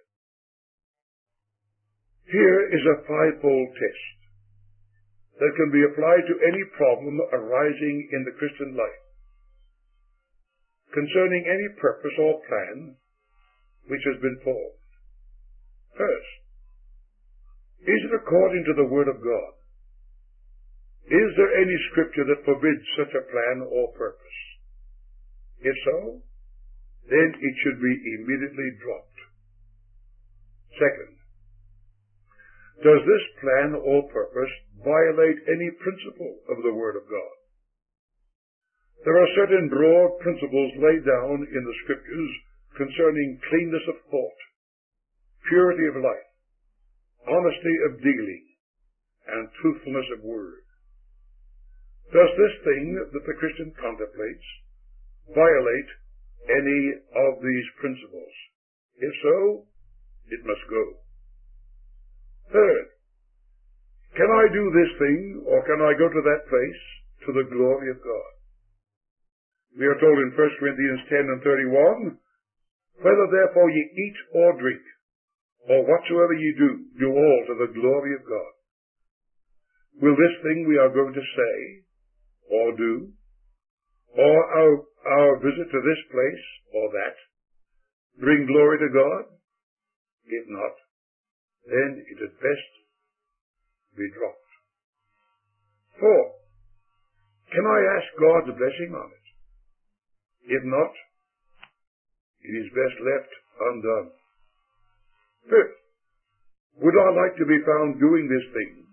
Here is a fivefold test that can be applied to any problem arising in the Christian life concerning any purpose or plan which has been formed. First, is it according to the Word of God? Is there any scripture that forbids such a plan or purpose? If so, then it should be immediately dropped. Second, does this plan or purpose violate any principle of the Word of God? There are certain broad principles laid down in the Scriptures concerning cleanness of thought, purity of life, honesty of dealing, and truthfulness of word. Does this thing that the Christian contemplates violate any of these principles? If so, it must go. Third, can I do this thing, or can I go to that place to the glory of God? We are told in 1 Corinthians 10 and 31, whether therefore ye eat or drink, or whatsoever ye do all to the glory of God. Will this thing we are going to say, or do, or our visit to this place, or that, bring glory to God? If not, then it had best be dropped. Fourth, can I ask God's blessing on it? If not, it is best left undone. Fifth, would I like to be found doing this thing,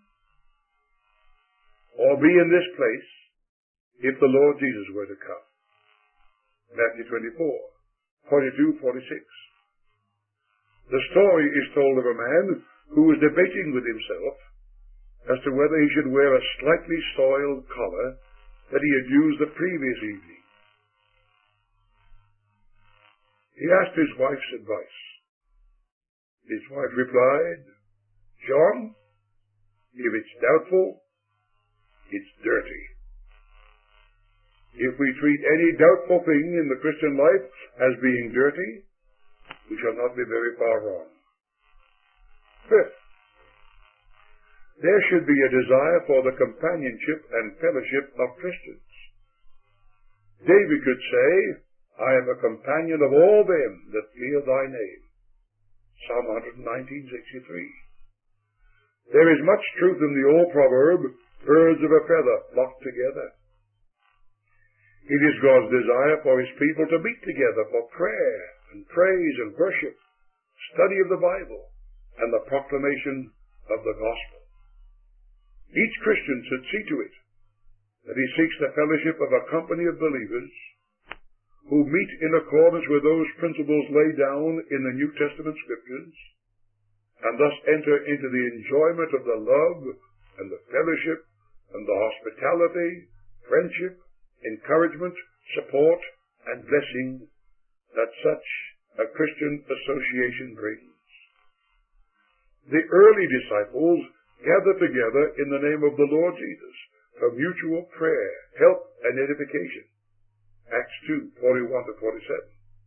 or be in this place, if the Lord Jesus were to come? Matthew 24, 42, 46. The story is told of a man who was debating with himself as to whether he should wear a slightly soiled collar that he had used the previous evening. He asked his wife's advice. His wife replied, John, if it's doubtful, it's dirty. If we treat any doubtful thing in the Christian life as being dirty, we shall not be very far wrong. Fifth, there should be a desire for the companionship and fellowship of Christians. David could say, I am a companion of all them that fear thy name. Psalm 119:63. There is much truth in the old proverb, birds of a feather flock together. It is God's desire for his people to meet together for prayer and praise and worship, study of the Bible, and the proclamation of the gospel. Each Christian should see to it that he seeks the fellowship of a company of believers who meet in accordance with those principles laid down in the New Testament scriptures, and thus enter into the enjoyment of the love and the fellowship and the hospitality, friendship, encouragement, support, and blessing that such a Christian association brings. The early disciples gathered together in the name of the Lord Jesus for mutual prayer, help, and edification. Acts 2:41-47.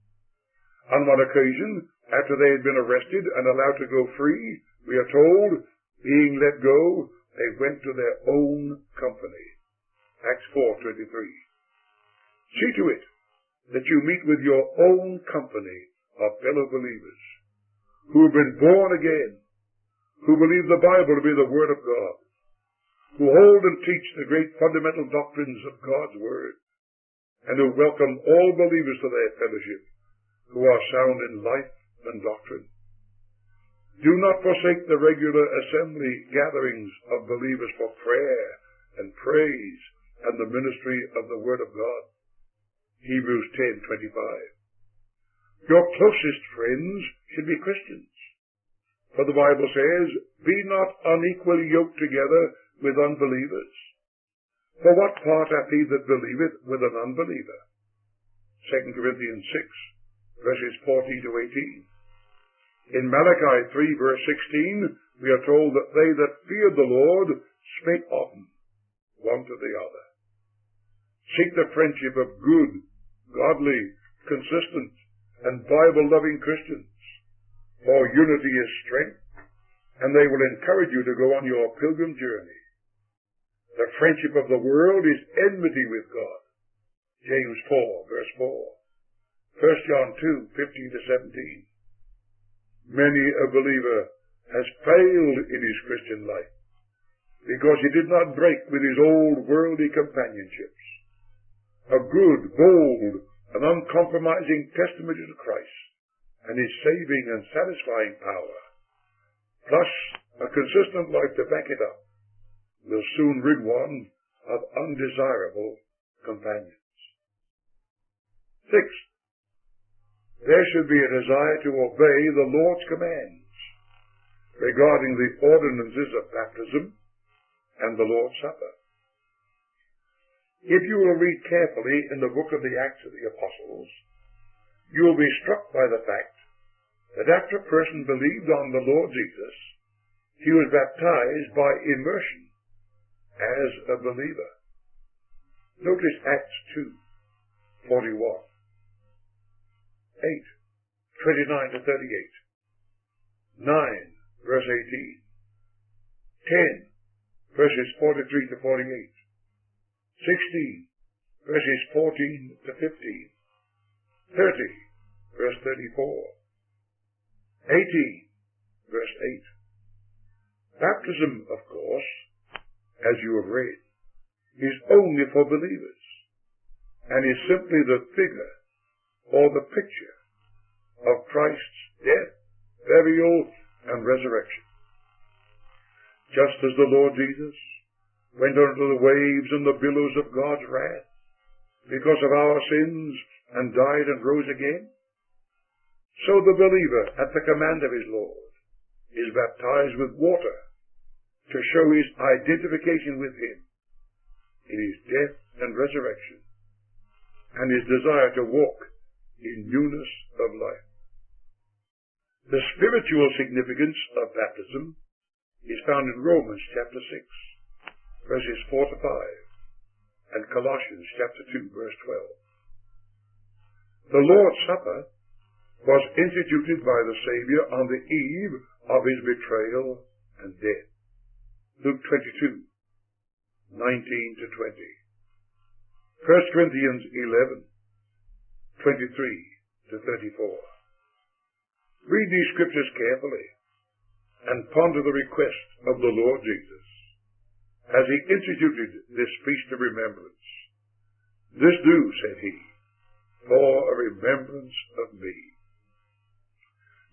On one occasion, after they had been arrested and allowed to go free, we are told, being let go, they went to their own company. Acts 4:23. See to it that you meet with your own company of fellow believers who have been born again, who believe the Bible to be the Word of God, who hold and teach the great fundamental doctrines of God's Word, and who welcome all believers to their fellowship, who are sound in life and doctrine. Do not forsake the regular assembly gatherings of believers for prayer and praise and the ministry of the Word of God. Hebrews 10:25. Your closest friends should be Christians. For the Bible says, be not unequally yoked together with unbelievers. For what part hath he that believeth with an unbeliever? 2 Corinthians 6:14-18. In Malachi 3:16, we are told that they that feared the Lord spake often, one to the other. Seek the friendship of good, godly, consistent, and Bible-loving Christians, for unity is strength, and they will encourage you to go on your pilgrim journey. The friendship of the world is enmity with God. James 4:4. 1 John 2:15-17. Many a believer has failed in his Christian life because he did not break with his old worldly companionships. A good, bold, and uncompromising testimony to Christ and his saving and satisfying power, plus a consistent life to back it up, will soon rid one of undesirable companions. 6. There should be a desire to obey the Lord's commands regarding the ordinances of baptism and the Lord's Supper. If you will read carefully in the book of the Acts of the Apostles, you will be struck by the fact that after a person believed on the Lord Jesus, he was baptized by immersion as a believer. Notice Acts 2:41. 8:29-38. 9:18. 10:43-48. 16:14-15. 30:34. 18:8. Baptism, of course, as you have read, is only for believers, and is simply the figure or the picture of Christ's death, burial, and resurrection. Just as the Lord Jesus went under the waves and the billows of God's wrath because of our sins and died and rose again, so the believer, at the command of his Lord, is baptized with water to show his identification with him in his death and resurrection and his desire to walk in newness of life. The spiritual significance of baptism is found in Romans chapter 6, verses 4-5, and Colossians chapter 2, verse 12. The Lord's Supper was instituted by the Savior on the eve of his betrayal and death. Luke 22:19-20. 1 Corinthians 11:23-34. Read these scriptures carefully and ponder the request of the Lord Jesus as he instituted this feast of remembrance. This do, said he, for a remembrance of me.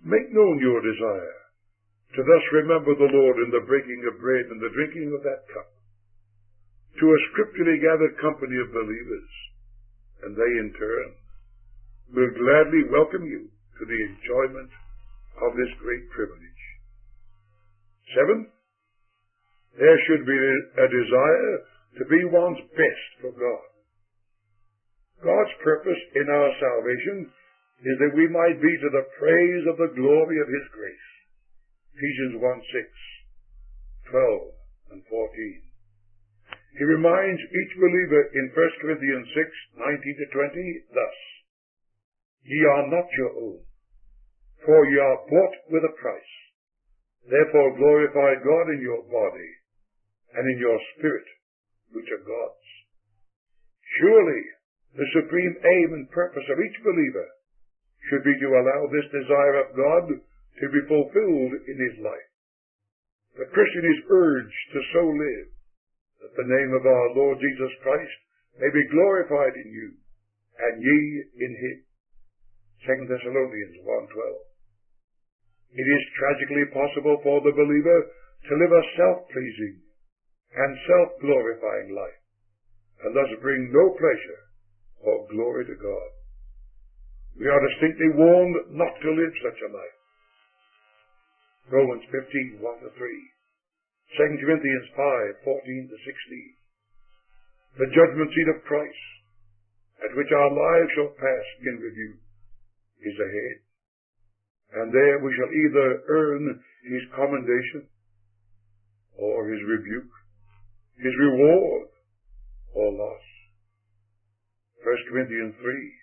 Make known your desire, to thus remember the Lord in the breaking of bread and the drinking of that cup, to a scripturally gathered company of believers, and they in turn will gladly welcome you to the enjoyment of this great privilege. Seventh, there should be a desire to be one's best for God. God's purpose in our salvation is that we might be to the praise of the glory of His grace. Ephesians 1:6, 12, and 14. He reminds each believer in 1 Corinthians 6:19-20 thus, Ye are not your own, for ye are bought with a price. Therefore glorify God in your body and in your spirit, which are God's. Surely the supreme aim and purpose of each believer should be to allow this desire of God to be fulfilled in his life. The Christian is urged to so live that the name of our Lord Jesus Christ may be glorified in you, and ye in Him. 2 Thessalonians 1:12. It is tragically possible for the believer to live a self-pleasing and self-glorifying life, and thus bring no pleasure or glory to God. We are distinctly warned not to live such a life. Romans 15:1-3, 2 Corinthians 5:14-16. The judgment seat of Christ, at which our lives shall pass in review, is ahead, and there we shall either earn His commendation or His rebuke, His reward or loss. 1 Corinthians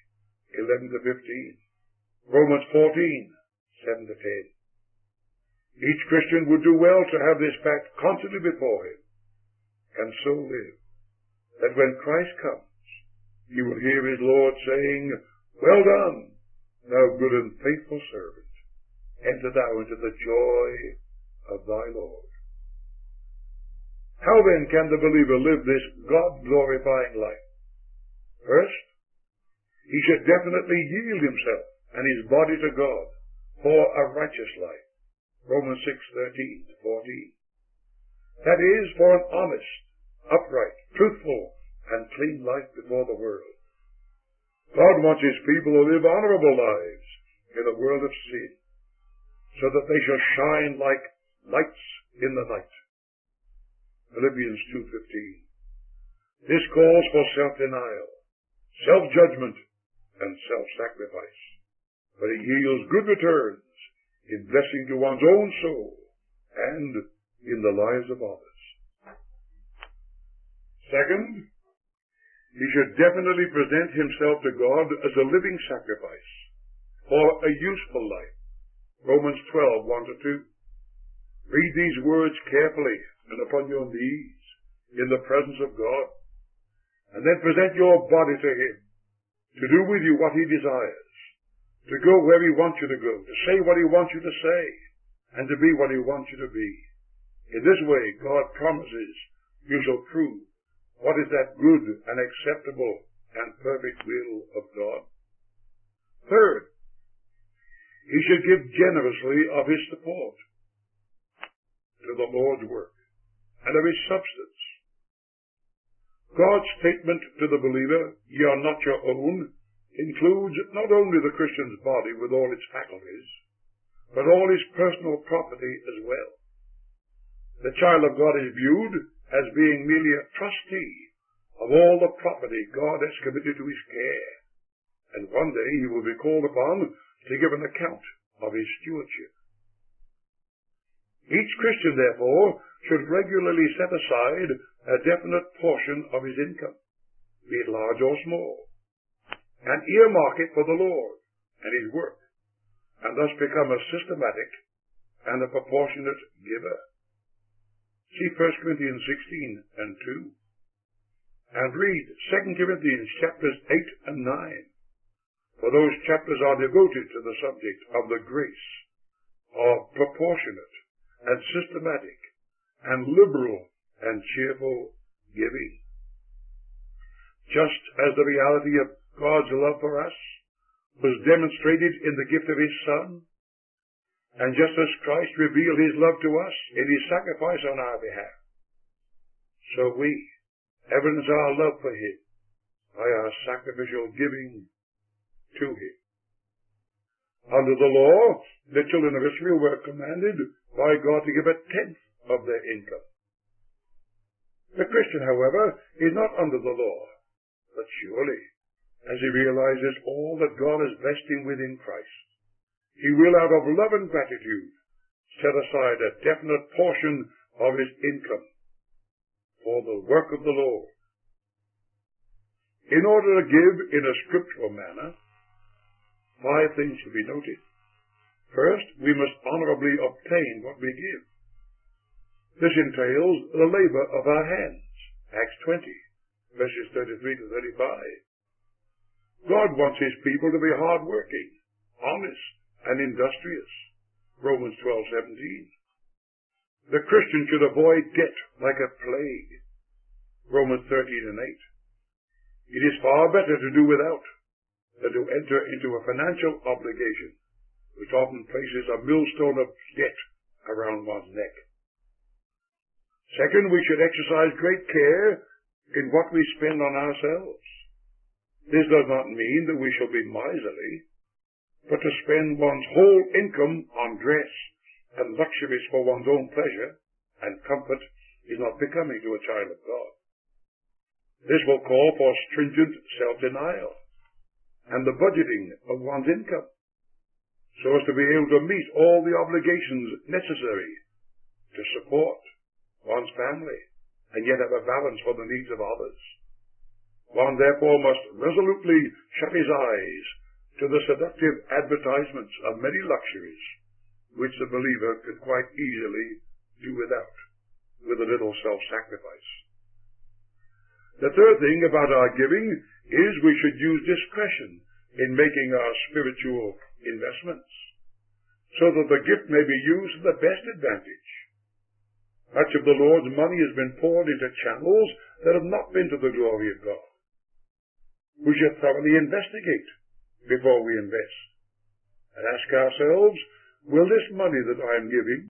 3:11-15, Romans 14:7-10. Each Christian would do well to have this fact constantly before him, and so live, that when Christ comes, he will hear his Lord saying, Well done, thou good and faithful servant. Enter thou into the joy of thy Lord. How then can the believer live this God-glorifying life? First, he should definitely yield himself and his body to God for a righteous life. Romans 6:13-14. That is, for an honest, upright, truthful, and clean life before the world. God wants His people to live honorable lives in a world of sin, so that they shall shine like lights in the night. Philippians 2:15. This calls for self-denial, self-judgment, and self-sacrifice, but it yields good returns in blessing to one's own soul and in the lives of others. Second, he should definitely present himself to God as a living sacrifice for a useful life. Romans 12:1-2. Read these words carefully and upon your knees in the presence of God, and then present your body to Him to do with you what He desires, to go where He wants you to go, to say what He wants you to say, and to be what He wants you to be. In this way, God promises you shall prove what is that good and acceptable and perfect will of God. Third, he should give generously of his support to the Lord's work and of his substance. God's statement to the believer, ye are not your own, includes not only the Christian's body with all its faculties, but all his personal property as well. The child of God is viewed as being merely a trustee of all the property God has committed to his care, and one day he will be called upon to give an account of his stewardship. Each Christian, therefore, should regularly set aside a definite portion of his income, be it large or small, and earmark it for the Lord and his work, and thus become a systematic and a proportionate giver. See 1 Corinthians 16:2, and read 2 Corinthians chapters 8 and 9, for those chapters are devoted to the subject of the grace of proportionate and systematic and liberal and cheerful giving. Just as the reality of God's love for us was demonstrated in the gift of His Son, And just as Christ revealed his love to us in his sacrifice on our behalf, so we evidence our love for him by our sacrificial giving to him. Under the law, the children of Israel were commanded by God to give a tenth of their income. The Christian, however, is not under the law, but surely, as he realizes all that God has blessed him with in Christ, he will, out of love and gratitude, set aside a definite portion of his income for the work of the Lord. In order to give in a scriptural manner, 5 things should be noted. First, we must honorably obtain what we give. This entails the labor of our hands. Acts 20, verses 33 to 35. God wants his people to be hard-working, honest, and industrious. Romans 12:17. The Christian should avoid debt like a plague. Romans 13 and 8. It is far better to do without than to enter into a financial obligation, which often places a millstone of debt around one's neck. Second, we should exercise great care in what we spend on ourselves. This does not mean that we shall be miserly, but to spend one's whole income on dress and luxuries for one's own pleasure and comfort is not becoming to a child of God. This will call for stringent self-denial and the budgeting of one's income, so as to be able to meet all the obligations necessary to support one's family and yet have a balance for the needs of others. One therefore must resolutely shut his eyes to the seductive advertisements of many luxuries which the believer can quite easily do without, with a little self-sacrifice. The third thing about our giving is we should use discretion in making our spiritual investments, so that the gift may be used to the best advantage. Much of the Lord's money has been poured into channels that have not been to the glory of God. We should thoroughly investigate before we invest and ask ourselves, will this money that I am giving